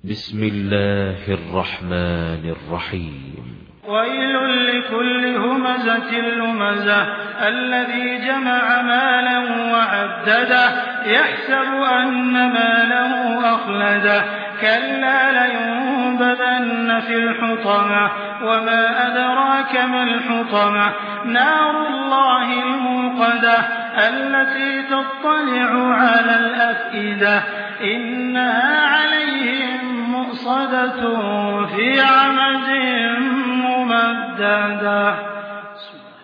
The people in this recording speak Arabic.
بسم الله الرحمن الرحيم. ويل لكل همزة لمزة الذي جمع مالا وعدده يحسب أن ماله أخلده كلا لينبذن في الحطمة وما أدراك ما الحطمة نار الله الموقدة التي تطلع على الأفئدة إنها عليهم مؤصدة في عمد ممددة.